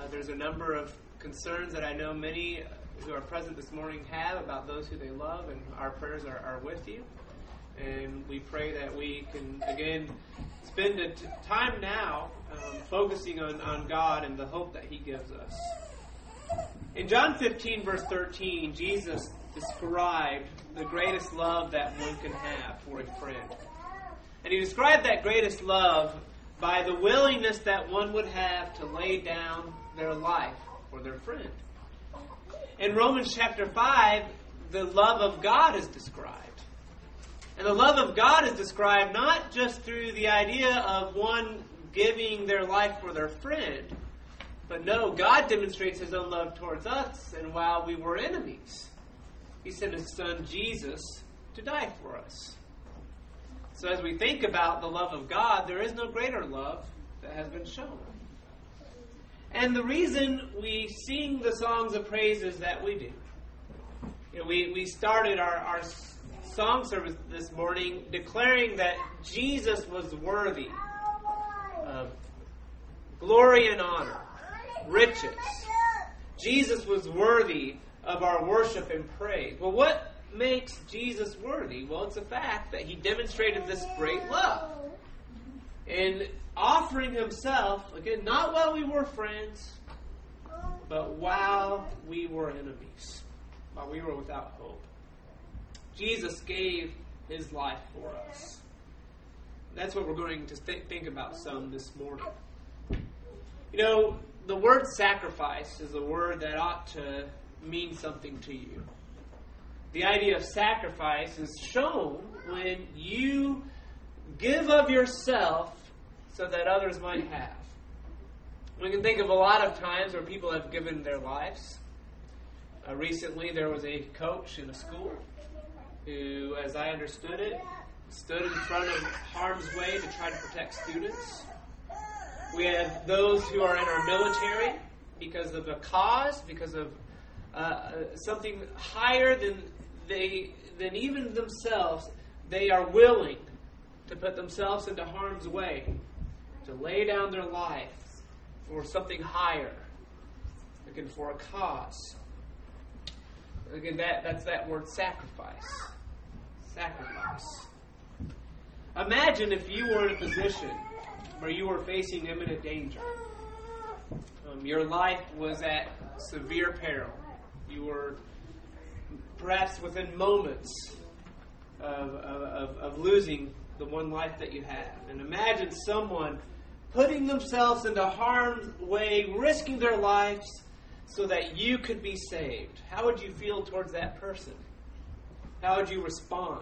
There's a number of concerns that I know many who are present this morning have about those who they love, and our prayers are with you. And we pray that we can, again, spend time now focusing on God and the hope that He gives us. In John 15, verse 13, Jesus described the greatest love that one can have for a friend. And He described that greatest love by the willingness that one would have to lay down their life for their friend. In Romans chapter 5, the love of God is described. And the love of God is described not just through the idea of one giving their life for their friend, but no, God demonstrates His own love towards us, and while we were enemies, He sent His Son Jesus to die for us. So as we think about the love of God, there is no greater love that has been shown. And the reason we sing the songs of praises that we do, we started our song service this morning declaring that Jesus was worthy of glory and honor, riches. Jesus was worthy of our worship and praise. Well, what makes Jesus worthy? Well, it's the fact that He demonstrated this great love in offering Himself, again, not while we were friends, but while we were enemies, while we were without hope. Jesus gave His life for us. That's what we're going to think about some this morning. The word sacrifice is a word that ought to mean something to you. The idea of sacrifice is shown when you give of yourself so that others might have. We can think of a lot of times where people have given their lives. Recently, there was a coach in a school who, as I understood it, stood in front of harm's way to try to protect students. We have those who are in our military because of a cause, because of something higher than even themselves. They are willing to put themselves into harm's way, to lay down their life for something higher, again, for a cause. Again, that's that word sacrifice. Sacrifice. Imagine if you were in a position where you were facing imminent danger. Your life was at severe peril. You were perhaps within moments of losing the one life that you have. And imagine someone putting themselves into harm's way, risking their lives so that you could be saved. How would you feel towards that person? How would you respond?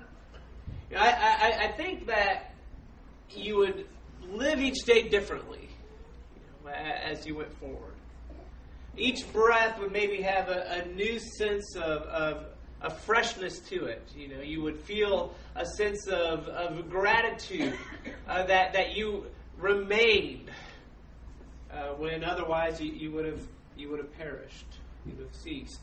I think that you would live each day differently as you went forward. Each breath would maybe have a new sense of freshness to it. You would feel a sense of gratitude that you remained when otherwise you would have perished. You would have ceased.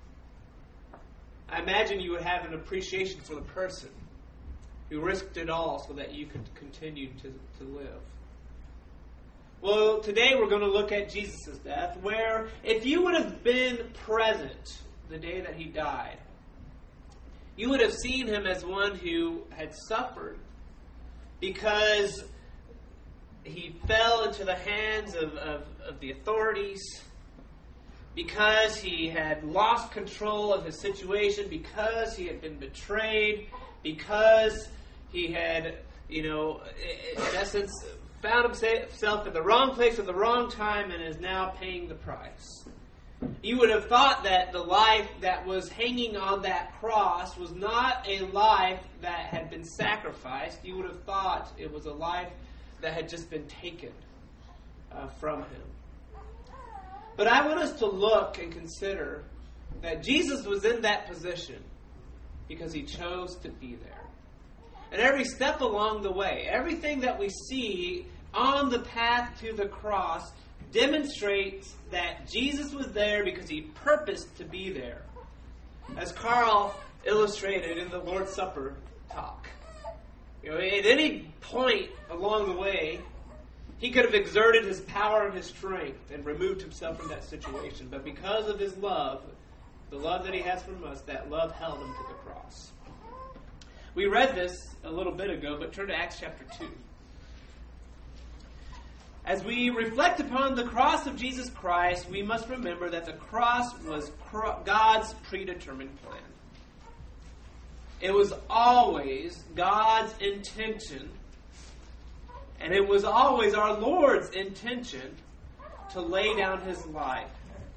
I imagine you would have an appreciation for the person who risked it all so that you could continue to live. Well, today we're going to look at Jesus' death, where if you would have been present the day that He died, you would have seen Him as one who had suffered because He fell into the hands of the authorities, because He had lost control of His situation, because He had been betrayed, because He had, in essence, found Himself in the wrong place at the wrong time and is now paying the price. You would have thought that the life that was hanging on that cross was not a life that had been sacrificed. You would have thought it was a life that had just been taken from Him. But I want us to look and consider that Jesus was in that position because He chose to be there. And every step along the way, everything that we see on the path to the cross demonstrates that Jesus was there because He purposed to be there. As Carl illustrated in the Lord's Supper talk. At any point along the way, He could have exerted his power and his strength and removed himself from that situation. But because of his love, the love that he has from us, that love held him to the cross. We read this a little bit ago, but turn to Acts chapter 2. As we reflect upon the cross of Jesus Christ, we must remember that the cross was God's predetermined plan. It was always God's intention, and it was always our Lord's intention to lay down his life.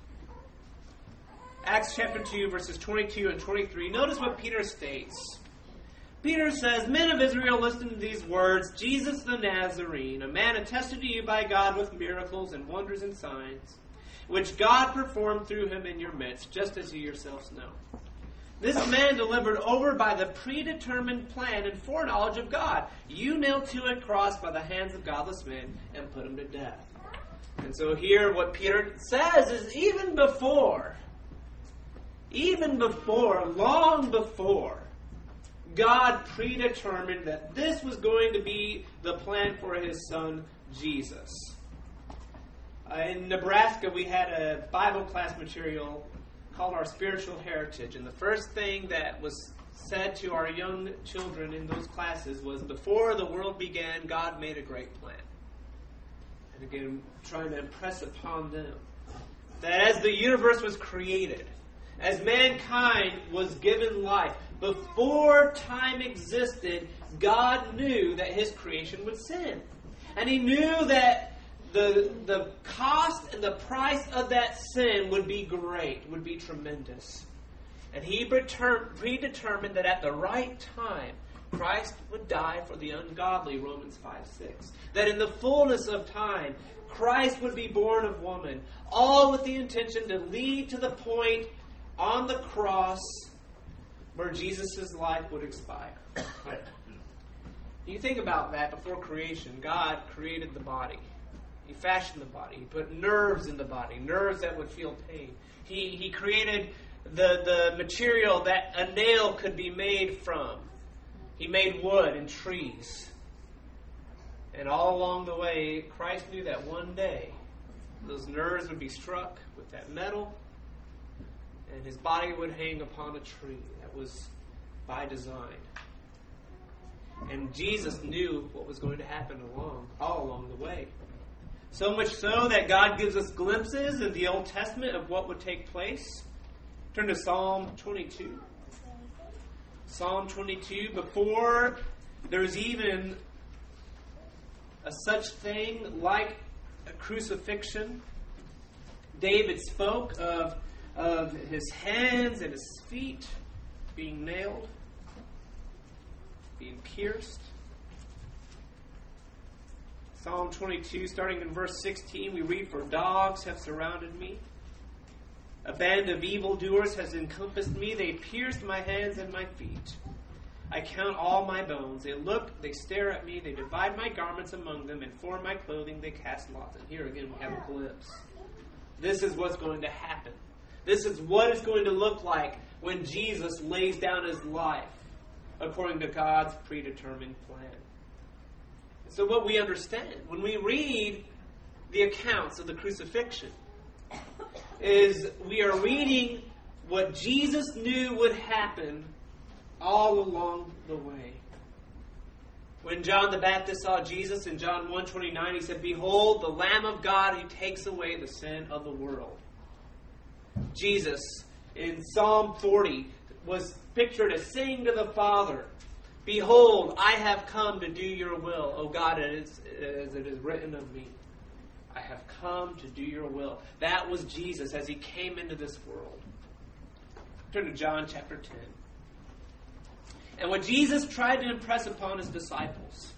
Acts chapter 2, verses 22 and 23. Notice what Peter states. Peter says, "Men of Israel, listen to these words. Jesus the Nazarene, a man attested to you by God with miracles and wonders and signs, which God performed through him in your midst, just as you yourselves know. This man delivered over by the predetermined plan and foreknowledge of God, you nailed to a cross by the hands of godless men and put him to death." And so here what Peter says is even before, long before, God predetermined that this was going to be the plan for his son, Jesus. In Nebraska, we had a Bible class material called Our Spiritual Heritage. And the first thing that was said to our young children in those classes was, before the world began, God made a great plan. And again, trying to impress upon them that as the universe was created, as mankind was given life, before time existed, God knew that his creation would sin. And he knew that the cost and the price of that sin would be great, would be tremendous. And he predetermined that at the right time, Christ would die for the ungodly, Romans 5:6. That in the fullness of time, Christ would be born of woman, all with the intention to lead to the point on the cross where Jesus' life would expire. You think about that. Before creation, God created the body. He fashioned the body. He put nerves in the body, nerves that would feel pain. He created the material that a nail could be made from. He made wood and trees. And all along the way, Christ knew that one day those nerves would be struck with that metal, and his body would hang upon a tree. That was by design. And Jesus knew what was going to happen all along the way. So much so that God gives us glimpses in the Old Testament of what would take place. Turn to Psalm 22. Psalm 22, before there's even a such thing like a crucifixion, David spoke of his hands and his feet being nailed, being pierced. Psalm 22, starting in verse 16, we read, "For dogs have surrounded me. A band of evildoers has encompassed me. They pierced my hands and my feet. I count all my bones. They look, they stare at me. They divide my garments among them, and for my clothing they cast lots." And here again we have a glimpse. This is what's going to happen. This is what it's going to look like when Jesus lays down his life according to God's predetermined plan. So what we understand when we read the accounts of the crucifixion is we are reading what Jesus knew would happen all along the way. When John the Baptist saw Jesus in John 1:29, he said, "Behold, the Lamb of God who takes away the sin of the world." Jesus, in Psalm 40, was pictured as saying to the Father, "Behold, I have come to do your will, O God, as it is written of me. I have come to do your will." That was Jesus as he came into this world. Turn to John chapter 10. And what Jesus tried to impress upon his disciples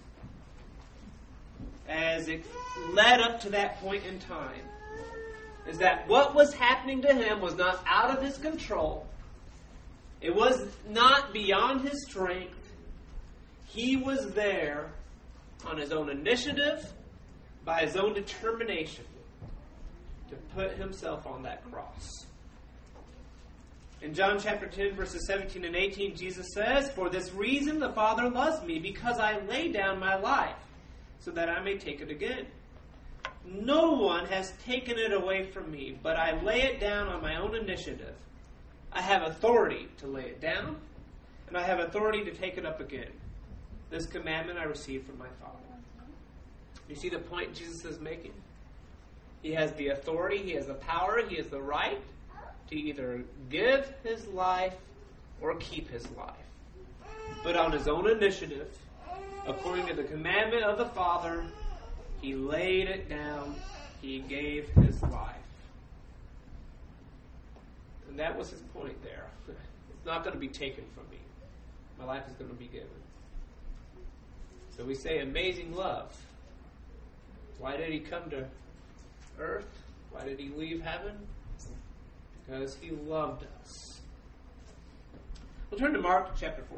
as it led up to that point in time is that what was happening to him was not out of his control. It was not beyond his strength. He was there on his own initiative, by his own determination, to put himself on that cross. In John chapter 10, verses 17 and 18, Jesus says, "For this reason the Father loves me, because I lay down my life, so that I may take it again. no one has taken it away from me, but I lay it down on my own initiative. I have authority to lay it down, and I have authority to take it up again. This commandment I received from my Father. You see the point Jesus is making? He has the authority, he has the power, he has the right to either give his life or keep his life. But on his own initiative, according to the commandment of the Father, he laid it down, he gave his life. And that was his point there. It's not going to be taken from me. My life is going to be given. So we say amazing love. Why did he come to earth? Why did he leave heaven? Because he loved us. We'll turn to Mark chapter 14.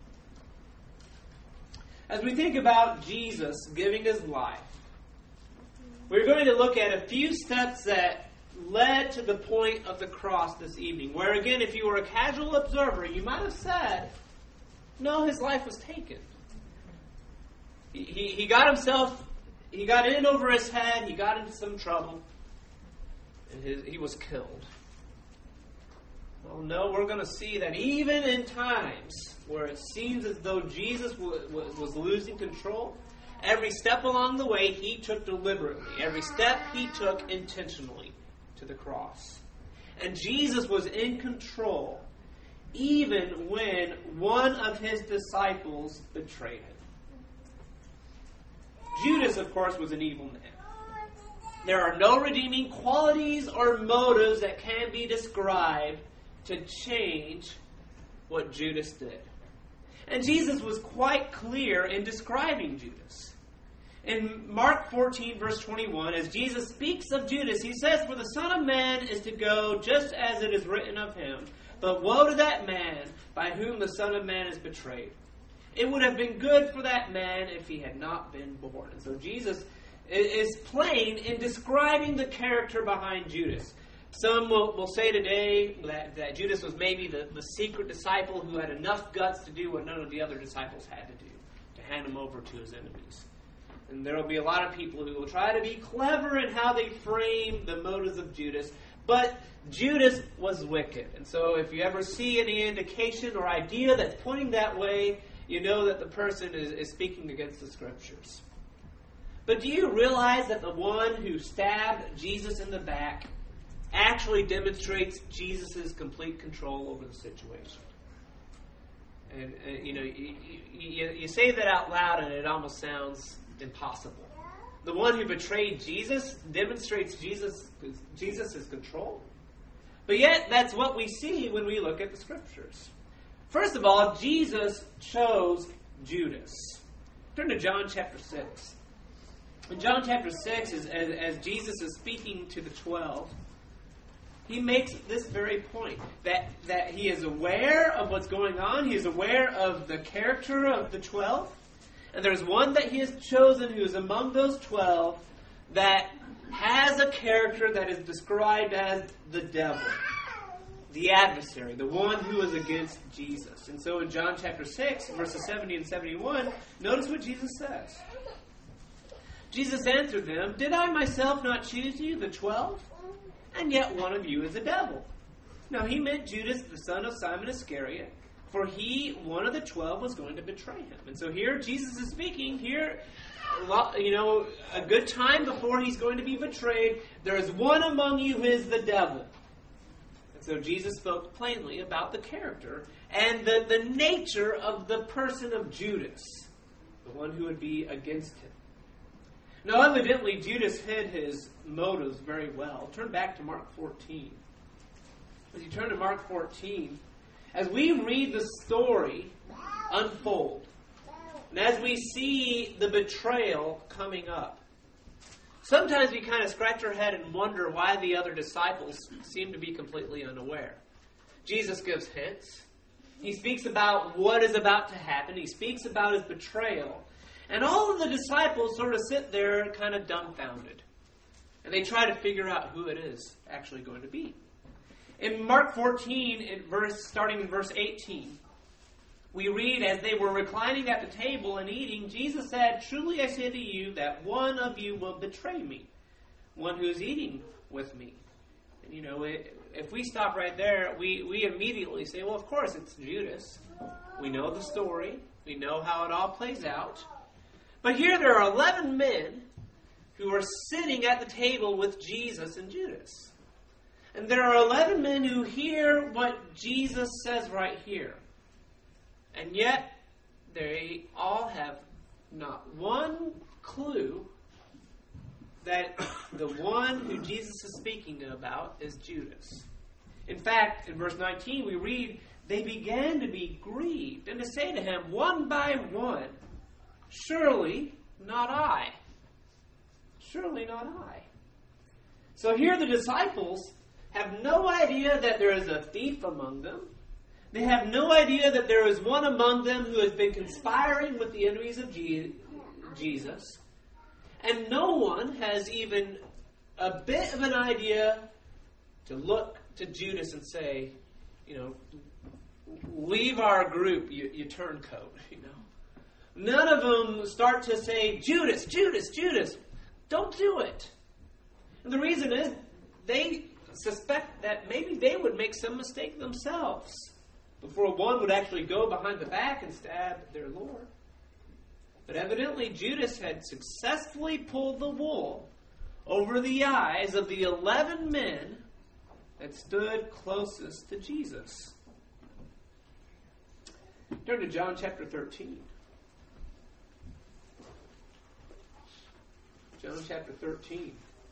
As we think about Jesus giving his life, we're going to look at a few steps that led to the point of the cross this evening. Where again, if you were a casual observer, you might have said, no, his life was taken. He got in over his head, he got into some trouble, and he was killed. Well, no, we're going to see that even in times where it seems as though Jesus was losing control, every step along the way he took deliberately. Every step he took intentionally to the cross. And Jesus was in control even when one of his disciples betrayed him. Judas, of course, was an evil man. There are no redeeming qualities or motives that can be described to change what Judas did. And Jesus was quite clear in describing Judas. In Mark 14, verse 21, as Jesus speaks of Judas, he says, "For the Son of Man is to go just as it is written of him. But woe to that man by whom the Son of Man is betrayed. It would have been good for that man if he had not been born." And so Jesus is plain in describing the character behind Judas. Some will say today that Judas was maybe the secret disciple who had enough guts to do what none of the other disciples had to do, to hand him over to his enemies. And there will be a lot of people who will try to be clever in how they frame the motives of Judas. But Judas was wicked. And so if you ever see any indication or idea that's pointing that way, you know that the person is speaking against the Scriptures. But do you realize that the one who stabbed Jesus in the back actually demonstrates Jesus' complete control over the situation? And you say that out loud and it almost sounds impossible. The one who betrayed Jesus demonstrates Jesus' control. But yet, that's what we see when we look at the Scriptures. First of all, Jesus chose Judas. Turn to John chapter 6. In John chapter 6, as Jesus is speaking to the 12, he makes this very point, that he is aware of what's going on. He is aware of the character of the 12. And there's one that he has chosen who is among those 12 that has a character that is described as the devil, the adversary, the one who is against Jesus. And so in John chapter 6, verses 70 and 71, notice what Jesus says. Jesus answered them, "Did I myself not choose you, the 12? And yet one of you is a devil." Now he meant Judas, the son of Simon Iscariot, for he, one of the 12, was going to betray him. And so here Jesus is speaking, here, a good time before he's going to be betrayed, there is one among you who is the devil. And so Jesus spoke plainly about the character and the nature of the person of Judas, the one who would be against him. Now, evidently, Judas hid his motives very well. Turn back to Mark 14. As you turn to Mark 14, as we read the story unfold, and as we see the betrayal coming up, sometimes we kind of scratch our head and wonder why the other disciples seem to be completely unaware. Jesus gives hints. He speaks about what is about to happen. He speaks about his betrayal. And all of the disciples sort of sit there kind of dumbfounded. And they try to figure out who it is actually going to be. In Mark 14, starting in verse 18, we read, "As they were reclining at the table and eating, Jesus said, 'Truly I say to you that one of you will betray me.' one who's eating with me? And, if we stop right there, we immediately say, well, of course it's Judas. We know the story. We know how it all plays out. But here there are 11 men who are sitting at the table with Jesus and Judas. And there are 11 men who hear what Jesus says right here. And yet, they all have not one clue that the one who Jesus is speaking about is Judas. In fact, in verse 19 we read, they began to be grieved and to say to him one by one, surely not I. Surely not I. So here the disciples have no idea that there is a thief among them. They have no idea that there is one among them who has been conspiring with the enemies of Jesus. And no one has even a bit of an idea to look to Judas and say, leave our group, you turncoat, None of them start to say, Judas, Judas, Judas, don't do it. And the reason is they suspect that maybe they would make some mistake themselves before one would actually go behind the back and stab their Lord. But evidently Judas had successfully pulled the wool over the eyes of the 11 men that stood closest to Jesus. Turn to John chapter 13. John chapter 13.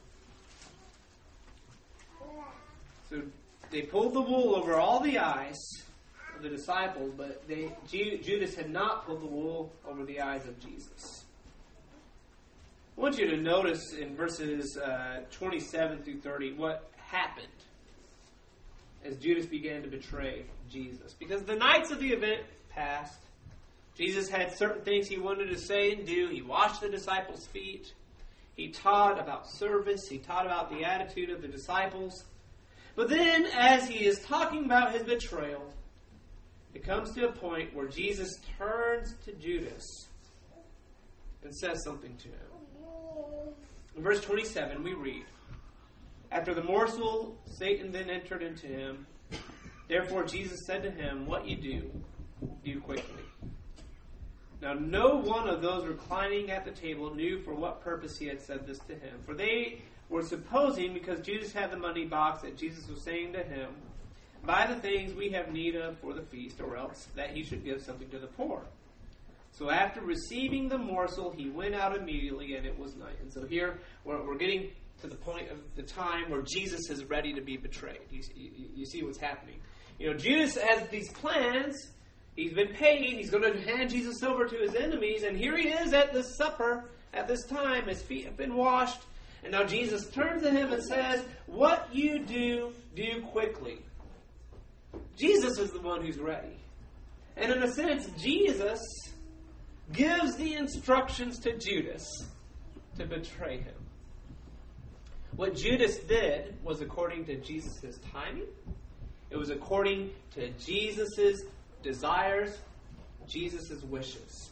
So they pulled the wool over all the eyes of the disciples, but Judas had not pulled the wool over the eyes of Jesus. I want you to notice in verses 27 through 30 what happened as Judas began to betray Jesus. Because the nights of the event passed. Jesus had certain things he wanted to say and do. He washed the disciples' feet. He taught about service. He taught about the attitude of the disciples. But then, as he is talking about his betrayal, it comes to a point where Jesus turns to Judas and says something to him. In verse 27, we read, after the morsel, Satan then entered into him. Therefore Jesus said to him, what you do quickly. Now no one of those reclining at the table knew for what purpose he had said this to him. For they were supposing, because Judas had the money box, that Jesus was saying to him, buy the things we have need of for the feast, or else that he should give something to the poor. So after receiving the morsel, he went out immediately, and it was night. And so here we're getting to the point of the time where Jesus is ready to be betrayed. You see what's happening. Judas has these plans. He's been paid. He's going to hand Jesus over to his enemies. And here he is at this supper at this time. His feet have been washed. And now Jesus turns to him and says, what you do quickly. Jesus is the one who's ready. And in a sense, Jesus gives the instructions to Judas to betray him. What Judas did was according to Jesus' timing. It was according to Jesus' desires, Jesus' wishes.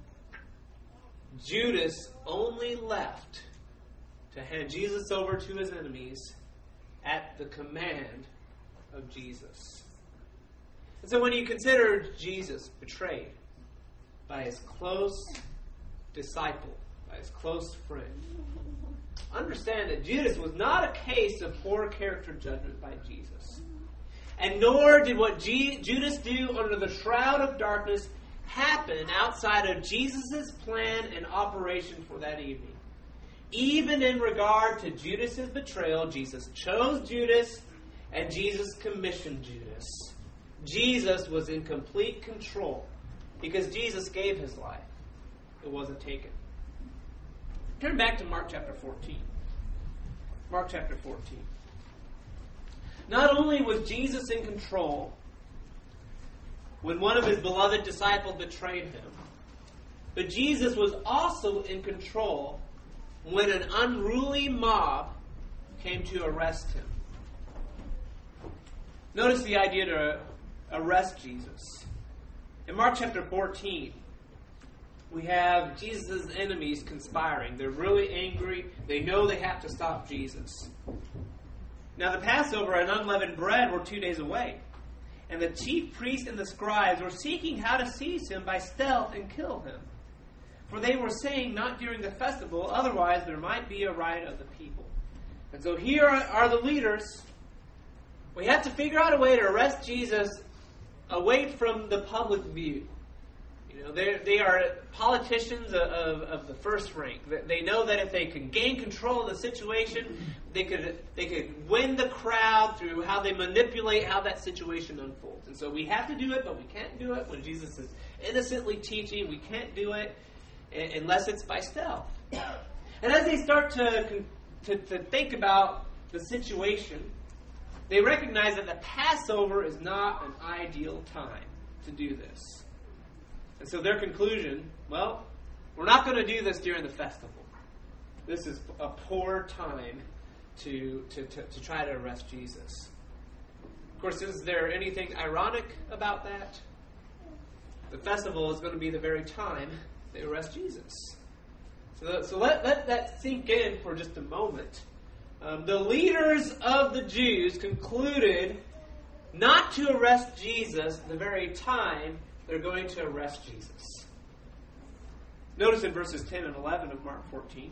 Judas only left to hand Jesus over to his enemies at the command of Jesus. And so when you consider Jesus betrayed by his close disciple, by his close friend, understand that Judas was not a case of poor character judgment by Jesus. And nor did what Judas do under the shroud of darkness happen outside of Jesus' plan and operation for that evening. Even in regard to Judas' betrayal, Jesus chose Judas and Jesus commissioned Judas. Jesus was in complete control because Jesus gave his life. It wasn't taken. Turn back to Mark chapter 14. Mark chapter 14. Not only was Jesus in control when one of his beloved disciples betrayed him, but Jesus was also in control when an unruly mob came to arrest him. Notice the idea to arrest Jesus. In Mark chapter 14, we have Jesus' enemies conspiring. They're really angry. They know they have to stop Jesus. Now the Passover and unleavened bread were 2 days away. And the chief priests and the scribes were seeking how to seize him by stealth and kill him. For they were saying, not during the festival, otherwise there might be a riot of the people. And so here are the leaders. We have to figure out a way to arrest Jesus away from the public view. You know, they are politicians of the first rank. They know that if they can gain control of the situation, they could win the crowd through how they manipulate how that situation unfolds. And so we have to do it, but we can't do it when Jesus is innocently teaching. We can't do it unless it's by stealth. And as they start to think about the situation, they recognize that the Passover is not an ideal time to do this. And so their conclusion, well, we're not going to do this during the festival. This is a poor time to try to arrest Jesus. Of course, is there anything ironic about that? The festival is going to be the very time they arrest Jesus. So let that sink in for just a moment. The leaders of the Jews concluded not to arrest Jesus the very time they're going to arrest Jesus. Notice in verses 10 and 11 of Mark 14.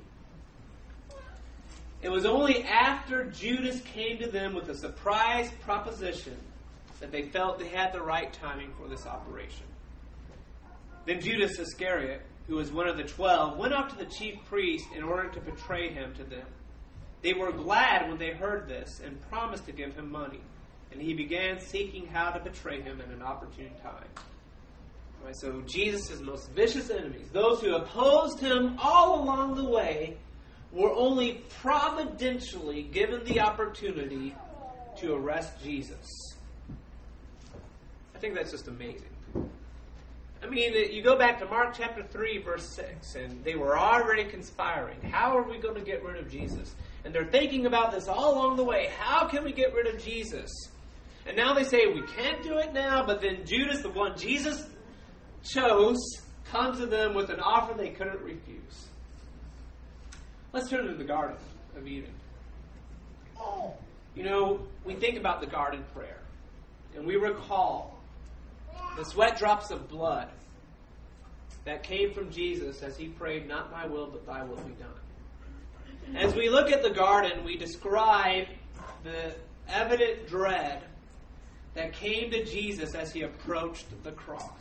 It was only after Judas came to them with a surprise proposition that they felt they had the right timing for this operation. Then Judas Iscariot, who was one of the 12, went up to the chief priests in order to betray him to them. They were glad when they heard this and promised to give him money. And he began seeking how to betray him at an opportune time. Right, so Jesus' most vicious enemies, those who opposed him all along the way, were only providentially given the opportunity to arrest Jesus. I think that's just amazing. I mean, you go back to Mark chapter 3, verse 6, and they were already conspiring. How are we going to get rid of Jesus? And they're thinking about this all along the way. How can we get rid of Jesus? And now they say, we can't do it now, but then Judas, the one Jesus chose, comes to them with an offer they couldn't refuse. Let's turn to the Garden of Eden. You know, we think about the garden prayer, and we recall the sweat drops of blood that came from Jesus as he prayed, not my will, but thy will be done. As we look at the garden, we describe the evident dread that came to Jesus as he approached the cross.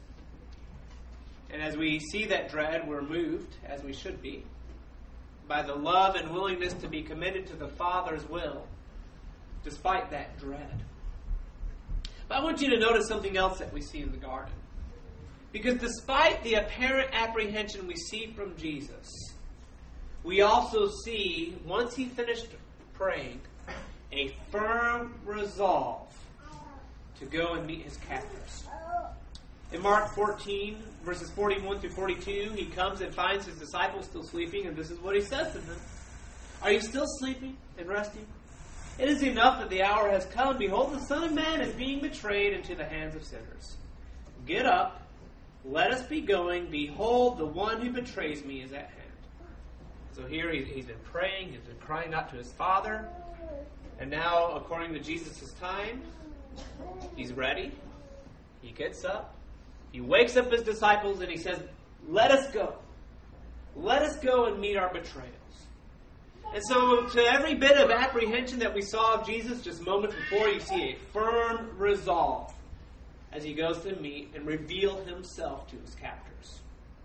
And as we see that dread, we're moved, as we should be, by the love and willingness to be committed to the Father's will, despite that dread. But I want you to notice something else that we see in the garden. Because despite the apparent apprehension we see from Jesus, we also see, once he finished praying, a firm resolve to go and meet his captors. In Mark 14, verses 41 through 42, he comes and finds his disciples still sleeping, and this is what he says to them. Are you still sleeping and resting? It is enough that the hour has come. Behold, the Son of Man is being betrayed into the hands of sinners. Get up, let us be going. Behold, the one who betrays me is at hand. So here he's been praying, he's been crying out to his Father, and now, according to Jesus' time, he's ready. He gets up. He wakes up his disciples and he says, let us go. Let us go and meet our betrayals. And so to every bit of apprehension that we saw of Jesus just moments before, you see a firm resolve as he goes to meet and reveal himself to his captors.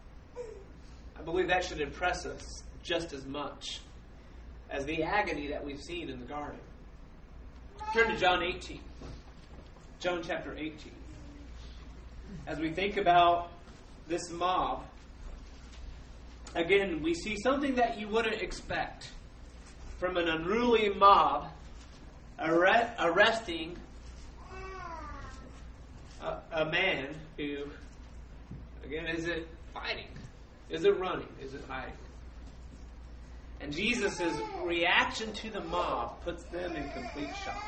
I believe that should impress us just as much as the agony that we've seen in the garden. Turn to John 18. John chapter 18. As we think about this mob, again, we see something that you wouldn't expect from an unruly mob arresting a man who, again, isn't fighting, isn't running, isn't hiding. And Jesus' reaction to the mob puts them in complete shock.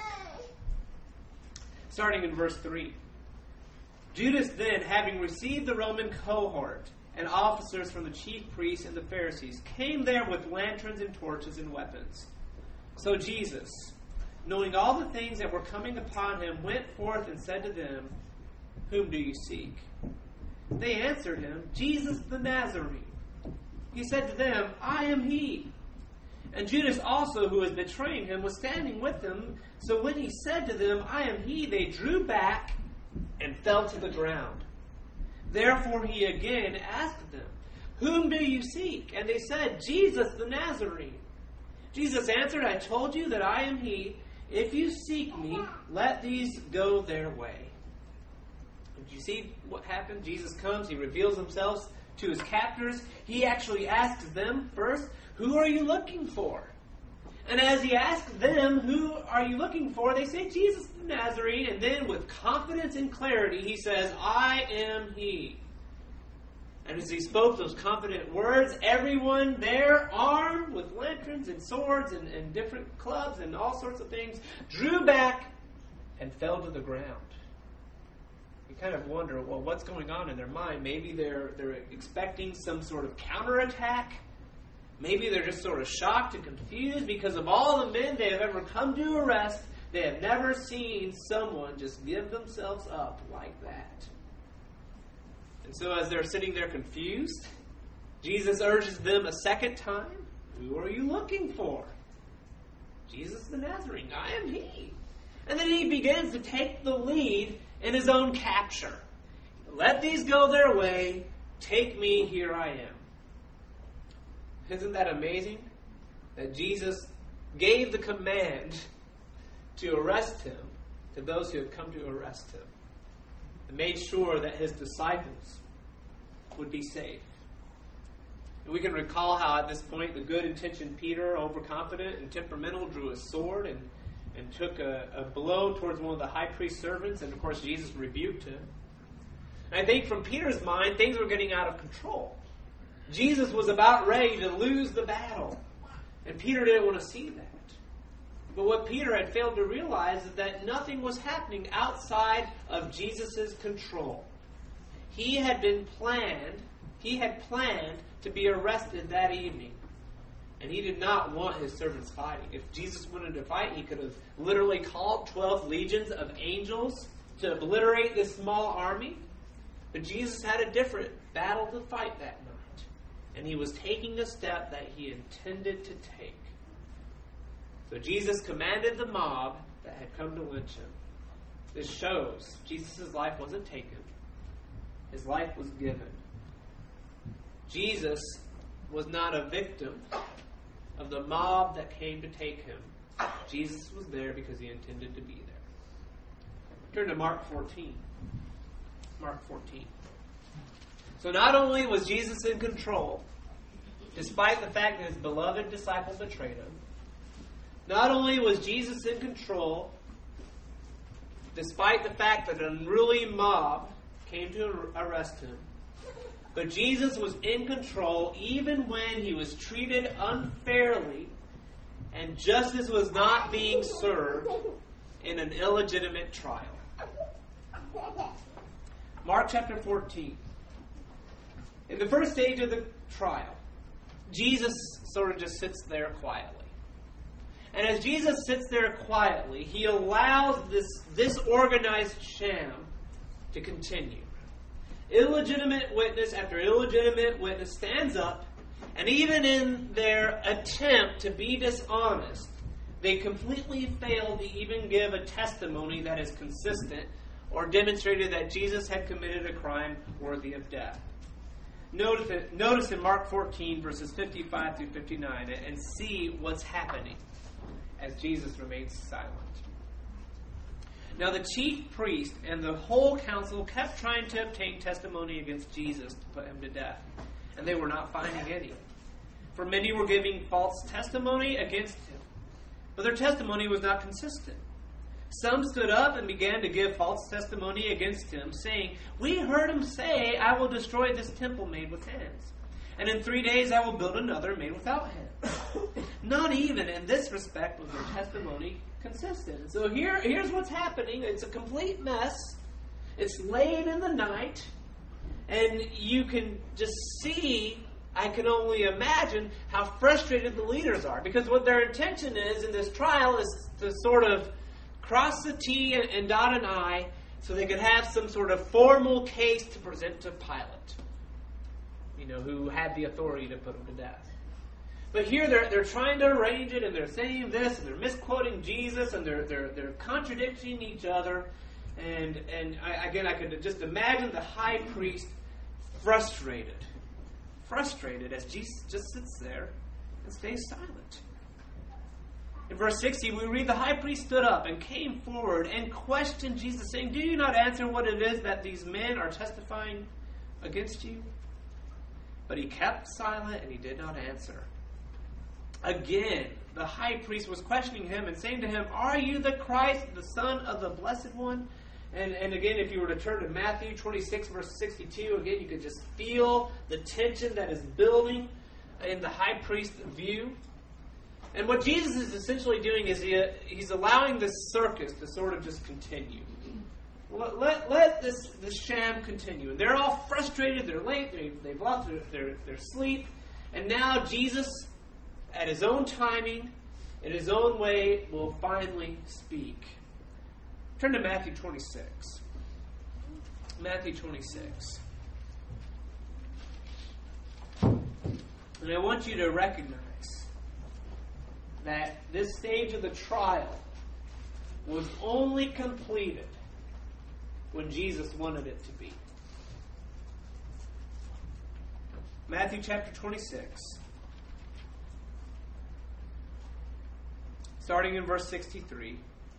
Starting in verse 3. Judas then, having received the Roman cohort, and officers from the chief priests and the Pharisees came there with lanterns and torches and weapons. So Jesus, knowing all the things that were coming upon him, went forth and said to them, "Whom do you seek?" They answered him, "Jesus the Nazarene." He said to them, "I am he." And Judas also, who was betraying him, was standing with them. So when he said to them, "I am he," they drew back and fell to the ground. Therefore he again asked them, "Whom do you seek?" And they said, "Jesus the Nazarene." Jesus answered, "I told you that I am he. If you seek me, let these go their way." Did you see what happened? Jesus comes, he reveals himself to his captors. He actually asks them first, "Who are you looking for?" And as he asks them, "Who are you looking for?" they say, "Jesus the Nazarene." And then with confidence and clarity, he says, "I am he." And as he spoke those confident words, everyone there, armed with lanterns and swords and different clubs and all sorts of things, drew back and fell to the ground. You kind of wonder, well, what's going on in their mind? Maybe they're expecting some sort of counterattack. Maybe they're just sort of shocked and confused because of all the men they have ever come to arrest. They have never seen someone just give themselves up like that. And so as they're sitting there confused, Jesus urges them a second time, "Who are you looking for?" "Jesus the Nazarene, I am he." And then he begins to take the lead in his own capture. "Let these go their way. Take me, here I am." Isn't that amazing? That Jesus gave the command to arrest him to those who had come to arrest him. And made sure that his disciples would be safe. And we can recall how at this point the good-intentioned Peter, overconfident and temperamental, drew his sword and took a blow towards one of the high priest's servants, and of course Jesus rebuked him. And I think from Peter's mind, things were getting out of control. Jesus was about ready to lose the battle, and Peter didn't want to see that. But what Peter had failed to realize is that nothing was happening outside of Jesus' control. He had planned to be arrested that evening. And he did not want his servants fighting. If Jesus wanted to fight, he could have literally called 12 legions of angels to obliterate this small army. But Jesus had a different battle to fight that night. And he was taking a step that he intended to take. So Jesus commanded the mob that had come to lynch him. This shows Jesus' life wasn't taken. His life was given. Jesus was not a victim of the mob that came to take him. Jesus was there because he intended to be there. Turn to Mark 14. Mark 14. So not only was Jesus in control, despite the fact that his beloved disciple betrayed him, not only was Jesus in control, despite the fact that an unruly mob came to arrest him, but Jesus was in control even when he was treated unfairly and justice was not being served in an illegitimate trial. Mark chapter 14. In the first stage of the trial, Jesus sort of just sits there quietly. And as Jesus sits there quietly, he allows this disorganized sham to continue. Illegitimate witness after illegitimate witness stands up, and even in their attempt to be dishonest, they completely fail to even give a testimony that is consistent or demonstrated that Jesus had committed a crime worthy of death. Notice in Mark 14, verses 55 through 59, and see what's happening as Jesus remains silent. Now the chief priest and the whole council kept trying to obtain testimony against Jesus to put him to death, and they were not finding any. For many were giving false testimony against him, but their testimony was not consistent. Some stood up and began to give false testimony against him, saying, "We heard him say, 'I will destroy this temple made with hands, and in 3 days I will build another made without hands.' Not even in this respect was their testimony consistent." So here's what's happening. It's a complete mess. It's late in the night. And you can just see, I can only imagine, how frustrated the leaders are. Because what their intention is in this trial is to sort of cross the T and dot an I so they could have some sort of formal case to present to Pilate, who had the authority to put him to death. But here they're trying to arrange it, and they're saying this, and they're misquoting Jesus, and they're contradicting each other. And I could just imagine the high priest frustrated as Jesus just sits there and stays silent. In verse 60, we read, the high priest stood up and came forward and questioned Jesus, saying, "Do you not answer what it is that these men are testifying against you?" But he kept silent and he did not answer. Again, the high priest was questioning him and saying to him, "Are you the Christ, the Son of the Blessed One?" And again, if you were to turn to Matthew 26, verse 62, again, you could just feel the tension that is building in the high priest's view. And what Jesus is essentially doing is he's allowing this circus to sort of just continue. Let this sham continue. And they're all frustrated, they're late, they've lost their sleep. And now Jesus, at his own timing, in his own way, will finally speak. Turn to Matthew 26. Matthew 26. And I want you to recognize that this stage of the trial was only completed when Jesus wanted it to be. Matthew chapter 26. Starting in verse 63.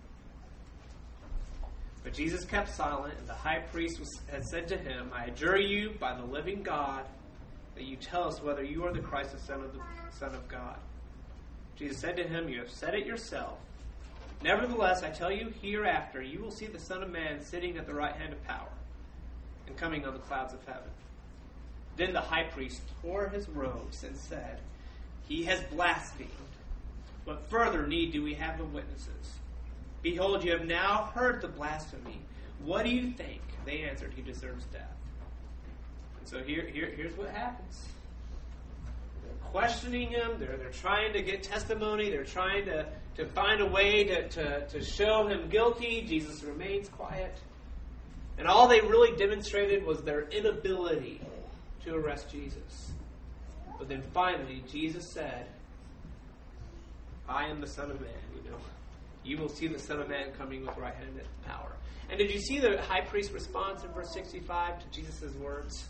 But Jesus kept silent, and the high priest had said to him, "I adjure you by the living God that you tell us whether you are the Christ, the Son of God." Jesus said to him, "You have said it yourself. Nevertheless, I tell you, hereafter you will see the Son of Man sitting at the right hand of power and coming on the clouds of heaven." Then the high priest tore his robes and said, "He has blasphemed. What further need do we have of witnesses? Behold, you have now heard the blasphemy. What do you think?" They answered, "He deserves death." And so here's what happens. They're questioning him. They're trying to get testimony. They're trying to find a way to show him guilty. Jesus remains quiet. And all they really demonstrated was their inability to arrest Jesus. But then finally, Jesus said, "I am the Son of Man, You will see the Son of Man coming with right-handed power." And did you see the high priest's response in verse 65 to Jesus' words?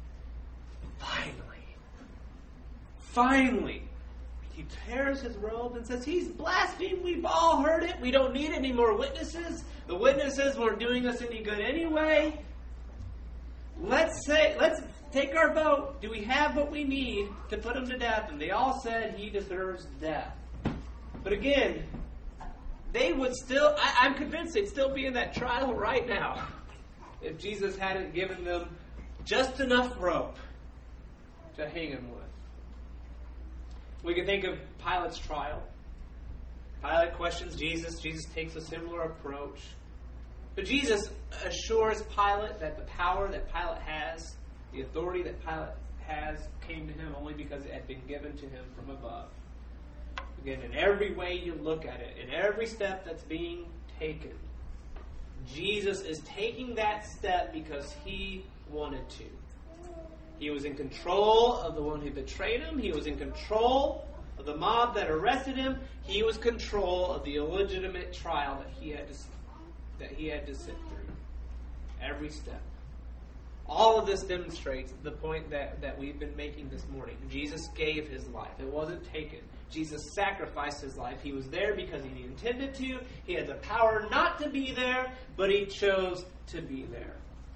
Finally. He tears his robe and says, "He's blasphemed. We've all heard it. We don't need any more witnesses. The witnesses weren't doing us any good anyway. Let's take our vote. Do we have what we need to put him to death?" And they all said he deserves death. But again, they would still, I'm convinced they'd still be in that trial right now if Jesus hadn't given them just enough rope to hang him with. We can think of Pilate's trial. Pilate questions Jesus. Jesus takes a similar approach. But Jesus assures Pilate that the power that Pilate has, the authority that Pilate has, came to him only because it had been given to him from above. Again, in every way you look at it, in every step that's being taken, Jesus is taking that step because he wanted to. He was in control of the one who betrayed him. He was in control of the mob that arrested him. He was in control of the illegitimate trial that he had to sit through. Every step. All of this demonstrates the point that we've been making this morning. Jesus gave his life. It wasn't taken. Jesus sacrificed his life. He was there because he intended to. He had the power not to be there, but he chose to be there.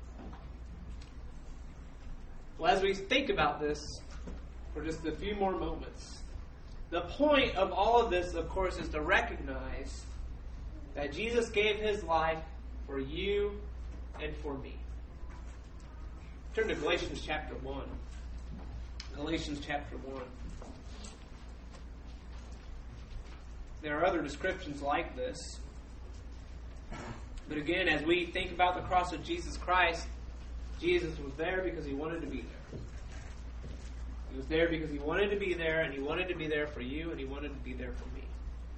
Well, as we think about this for just a few more moments, the point of all of this, of course, is to recognize that Jesus gave his life for you and for me. Turn to Galatians chapter 1. Galatians chapter 1. There are other descriptions like this. But again, as we think about the cross of Jesus Christ, Jesus was there because he wanted to be there. He was there because he wanted to be there, and he wanted to be there for you, and he wanted to be there for me.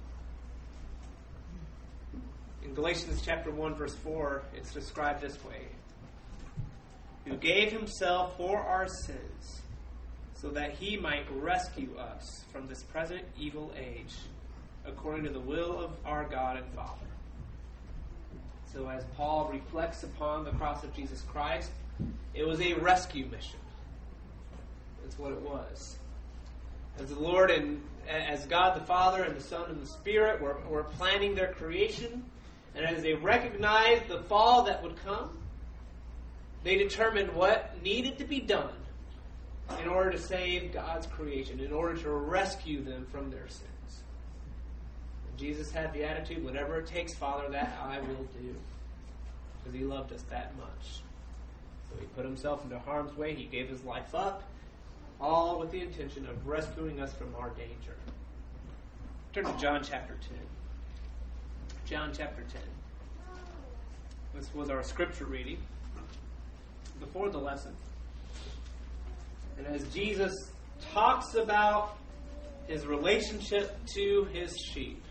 In Galatians chapter 1, verse 4, it's described this way. Who gave himself for our sins, so that he might rescue us from this present evil age, according to the will of our God and Father. So as Paul reflects upon the cross of Jesus Christ, it was a rescue mission. That's what it was. As the Lord and as God the Father and the Son and the Spirit were planning their creation, and as they recognized the fall that would come, they determined what needed to be done in order to save God's creation, in order to rescue them from their sins. And Jesus had the attitude, whatever it takes, Father, that I will do. Because he loved us that much. So he put himself into harm's way. He gave his life up, all with the intention of rescuing us from our danger. Turn to John chapter 10. John chapter 10. This was our scripture reading before the lesson. And as Jesus talks about his relationship to his sheep,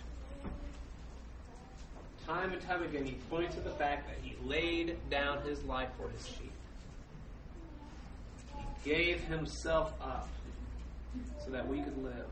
time and time again he points to the fact that he laid down his life for his sheep. He gave himself up so that we could live.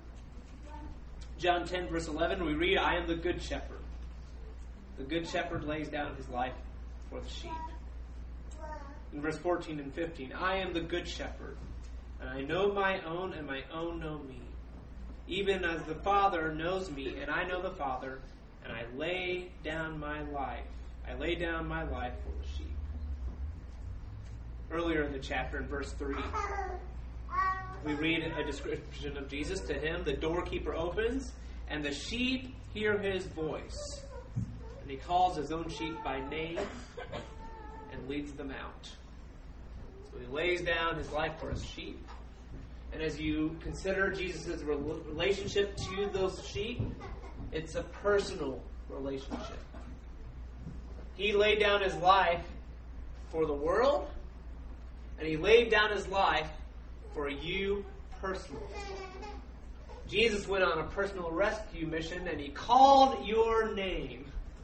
John 10 verse 11 we read, I am the good shepherd. The good shepherd lays down his life for the sheep. In verse 14 and 15, I am the good shepherd, and I know my own, and my own know me. Even as the Father knows me, and I know the Father, and I lay down my life. I lay down my life for the sheep. Earlier in the chapter, in verse 3, we read a description of Jesus. To him, the doorkeeper opens, and the sheep hear his voice. And he calls his own sheep by name and leads them out. So he lays down his life for his sheep. And as you consider Jesus' relationship to those sheep, it's a personal relationship. He laid down his life for the world, and he laid down his life for you personally. Jesus went on a personal rescue mission, and he called your name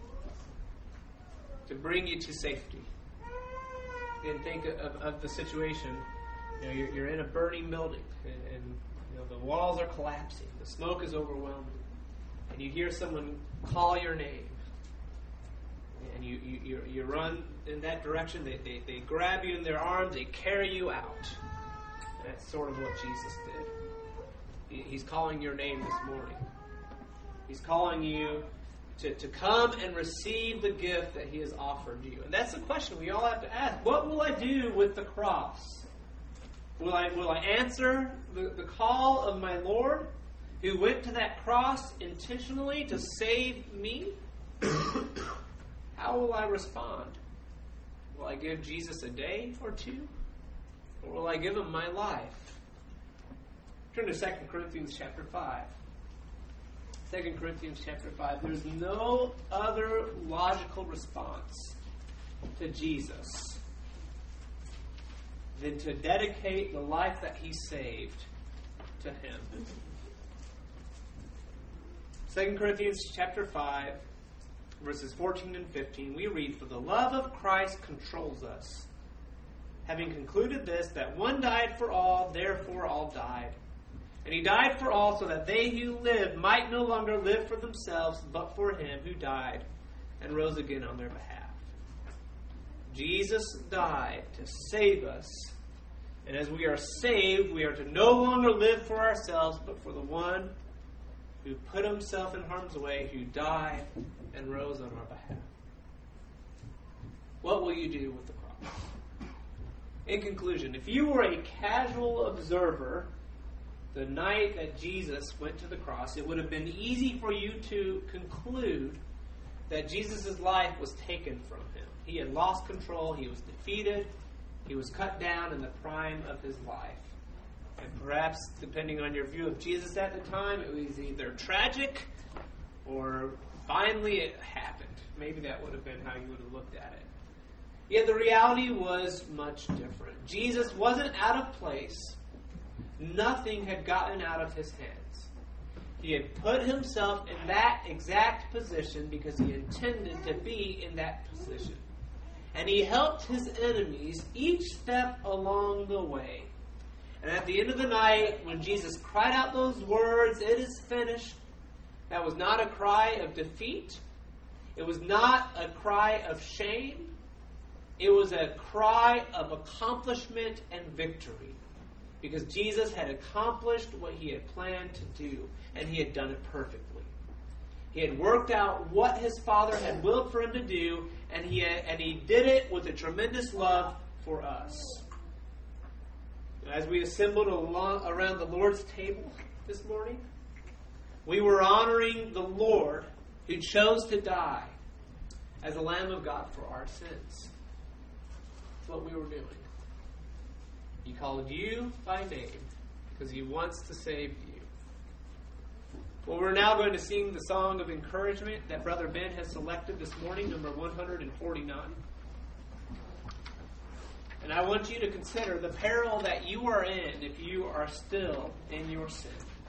to bring you to safety. And think of the situation. You know, you're in a burning building, and you know, the walls are collapsing. The smoke is overwhelming. And you hear someone call your name. And you run in that direction. They grab you in their arms. They carry you out. And that's sort of what Jesus did. He's calling your name this morning. He's calling you to come and receive the gift that he has offered you. And that's the question we all have to ask. What will I do with the cross? Will I answer the call of my Lord, who went to that cross intentionally to save me? How will I respond? Will I give Jesus a day or two? Or will I give him my life? Turn to 2 Corinthians chapter 5. 2 Corinthians chapter 5. There's no other logical response to Jesus than to dedicate the life that he saved to him. 2 Corinthians chapter 5, verses 14 and 15, we read, For the love of Christ controls us, having concluded this, that one died for all, therefore all died. And he died for all, so that they who live might no longer live for themselves, but for him who died and rose again on their behalf. Jesus died to save us. And as we are saved, we are to no longer live for ourselves, but for the one who put himself in harm's way, who died and rose on our behalf. What will you do with the cross? In conclusion, if you were a casual observer the night that Jesus went to the cross, it would have been easy for you to conclude that Jesus' life was taken from him. He had lost control. He was defeated. He was cut down in the prime of his life. And perhaps, depending on your view of Jesus at the time, it was either tragic or finally it happened. Maybe that would have been how you would have looked at it. Yet the reality was much different. Jesus wasn't out of place. Nothing had gotten out of his hands. He had put himself in that exact position because he intended to be in that position. And he helped his enemies each step along the way. And at the end of the night, when Jesus cried out those words, "It is finished," that was not a cry of defeat. It was not a cry of shame. It was a cry of accomplishment and victory. Because Jesus had accomplished what he had planned to do, and he had done it perfectly. He had worked out what his Father had willed for him to do, and he did it with a tremendous love for us. As we assembled around the Lord's table this morning, we were honoring the Lord who chose to die as the Lamb of God for our sins. That's what we were doing. He called you by name because he wants to save you. Well, we're now going to sing the song of encouragement that Brother Ben has selected this morning, number 149. And I want you to consider the peril that you are in if you are still in your sin.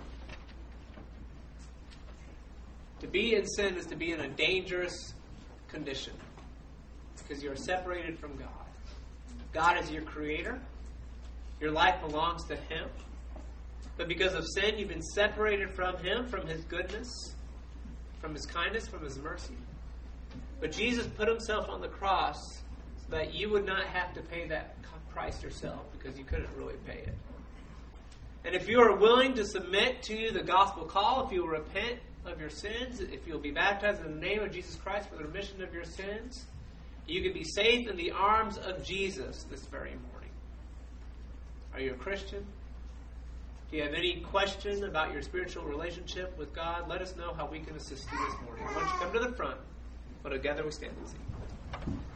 To be in sin is to be in a dangerous condition because you are separated from God. God is your creator. Your life belongs to him. But because of sin, you've been separated from him, from his goodness, from his kindness, from his mercy. But Jesus put himself on the cross so that you would not have to pay that price yourself because you couldn't really pay it. And if you are willing to submit to the gospel call, if you will repent of your sins, if you'll be baptized in the name of Jesus Christ for the remission of your sins, you can be safe in the arms of Jesus this very morning. Are you a Christian? Do you have any question about your spiritual relationship with God? Let us know how we can assist you this morning. Why don't you come to the front, but together we stand and sing.